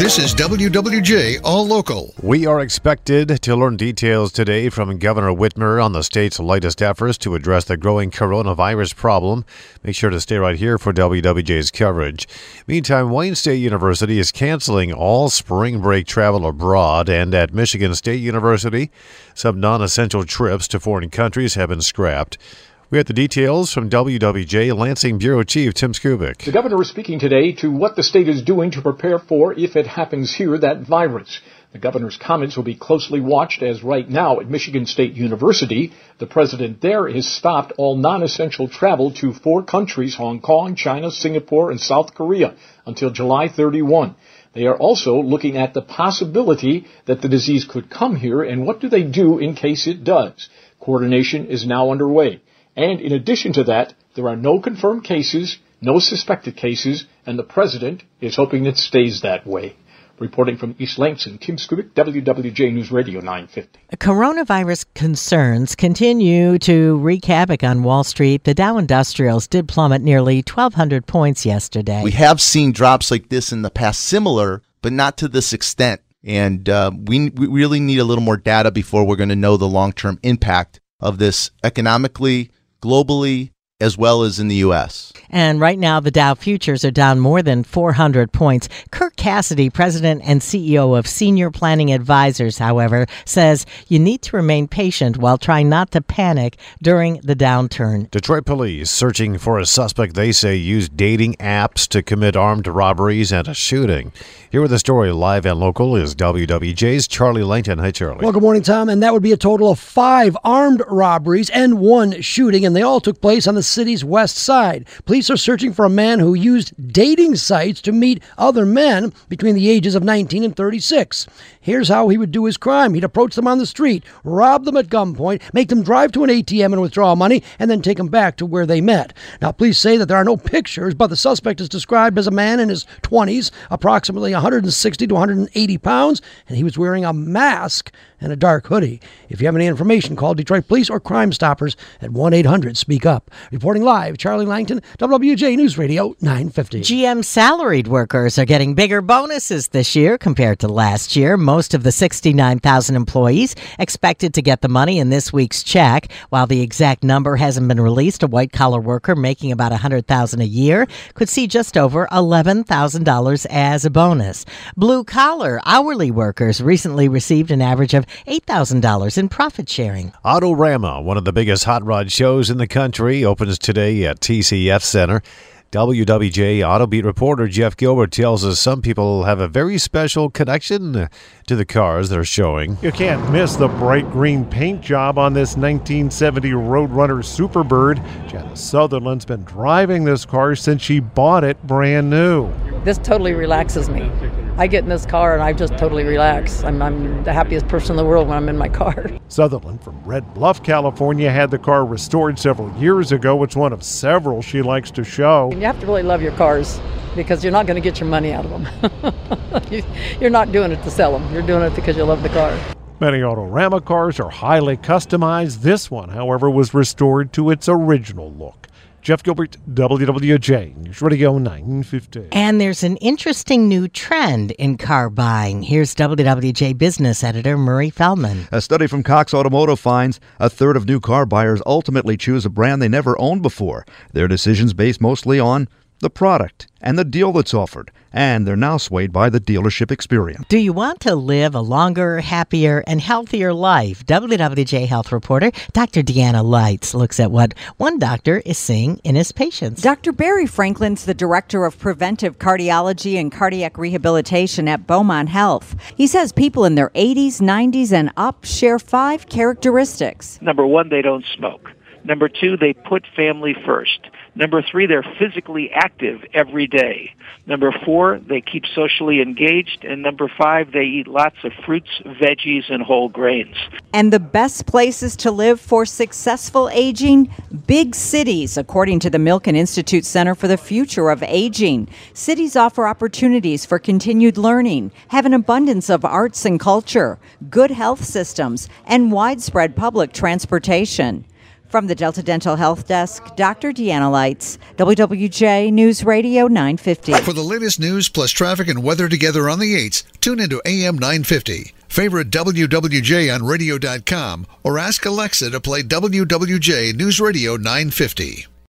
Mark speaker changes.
Speaker 1: This is WWJ All Local.
Speaker 2: We are expected to learn details today from Governor Whitmer on the state's latest efforts to address the growing coronavirus problem. Make sure to stay right here for WWJ's coverage. Meantime, Wayne State University is canceling all spring break travel abroad, and at Michigan State University, some non-essential trips to foreign countries have been scrapped. We have the details from WWJ Lansing Bureau Chief Tim Skubik.
Speaker 3: The governor is speaking today to what the state is doing to prepare for, if it happens here, that virus. The governor's comments will be closely watched as right now at Michigan State University, the president there has stopped all non-essential travel to 4 countries, Hong Kong, China, Singapore, and South Korea, until July 31. They are also looking at the possibility that the disease could come here, and what do they do in case it does? Coordination is now underway. And in addition to that, there are no confirmed cases, no suspected cases, and the president is hoping it stays that way. Reporting from East Lansing, Tim Skubik, WWJ News Radio 950.
Speaker 4: Coronavirus concerns continue to wreak havoc on Wall Street. The Dow Industrials did plummet nearly 1,200 points yesterday.
Speaker 5: We have seen drops like this in the past, similar, but not to this extent. And we really need a little more data before we're going to know the long-term impact of this economically, globally, as well as in the U.S.
Speaker 4: And right now, the Dow futures are down more than 400 points. Kirk Cassidy, president and CEO of Senior Planning Advisors, however, says you need to remain patient while trying not to panic during the downturn.
Speaker 2: Detroit police searching for a suspect they say used dating apps to commit armed robberies and a shooting. Here with the story live and local is WWJ's Charlie Langton. Hi, Charlie.
Speaker 6: Well, good morning, Tom. And that would be a total of 5 armed robberies and 1 shooting, and they all took place on the city's west side. Police are searching for a man who used dating sites to meet other men between the ages of 19 and 36. Here's how he would do his crime. He'd approach them on the street, rob them at gunpoint, make them drive to an ATM and withdraw money, and then take them back to where they met. Now, police say that there are no pictures, but the suspect is described as a man in his 20s, approximately 160 to 180 pounds, and he was wearing a mask and a dark hoodie. If you have any information, call Detroit Police or Crime Stoppers at 1-800-SPEAK-UP. Reporting live, Charlie Langton, WWJ News Radio 950.
Speaker 4: GM salaried workers are getting bigger bonuses this year compared to last year. Most of the 69,000 employees expected to get the money in this week's check. While the exact number hasn't been released, a white-collar worker making about $100,000 a year could see just over $11,000 as a bonus. Blue-collar hourly workers recently received an average of $8,000 in profit sharing.
Speaker 2: Autorama, one of the biggest hot rod shows in the country, opens today at TCF Center. WWJ Auto Beat reporter Jeff Gilbert tells us some people have a very special connection to the cars they're showing.
Speaker 7: You can't miss the bright green paint job on this 1970 Roadrunner Superbird. Janice Sutherland's been driving this car since she bought it brand new.
Speaker 8: This totally relaxes me. I get in this car and I just totally relax. I'm the happiest person in the world when I'm in my car.
Speaker 7: Sutherland from Red Bluff, California, had the car restored several years ago. It's one of several she likes to show.
Speaker 8: You have to really love your cars because you're not going to get your money out of them. You're not doing it to sell them. You're doing it because you love the car.
Speaker 7: Many Autorama cars are highly customized. This one, however, was restored to its original look. Jeff Gilbert, WWJ News Radio 950.
Speaker 4: And there's an interesting new trend in car buying. Here's WWJ business editor Murray Feldman.
Speaker 9: A study from Cox Automotive finds a third of new car buyers ultimately choose a brand they never owned before. Their decisions based mostly on the product and the deal that's offered, and they're now swayed by the dealership experience.
Speaker 4: Do you want to live a longer, happier, and healthier life? WWJ health reporter Dr. Deanna Lights looks at what one doctor is seeing in his patients.
Speaker 10: Dr. Barry Franklin's the director of preventive cardiology and cardiac rehabilitation at Beaumont Health. He says people in their 80s, 90s, and up share 5 characteristics.
Speaker 11: Number 1, they don't smoke. Number 2, they put family first. Number 3, they're physically active every day. Number 4, they keep socially engaged. And number 5, they eat lots of fruits, veggies, and whole grains.
Speaker 10: And the best places to live for successful aging? Big cities, according to the Milken Institute Center for the Future of Aging. Cities offer opportunities for continued learning, have an abundance of arts and culture, good health systems, and widespread public transportation. From the Delta Dental Health Desk, Dr. Deanna Lights, WWJ News Radio 950.
Speaker 1: For the latest news plus traffic and weather together on the 8s, tune into AM 950. Favorite WWJ on radio.com or ask Alexa to play WWJ News Radio 950.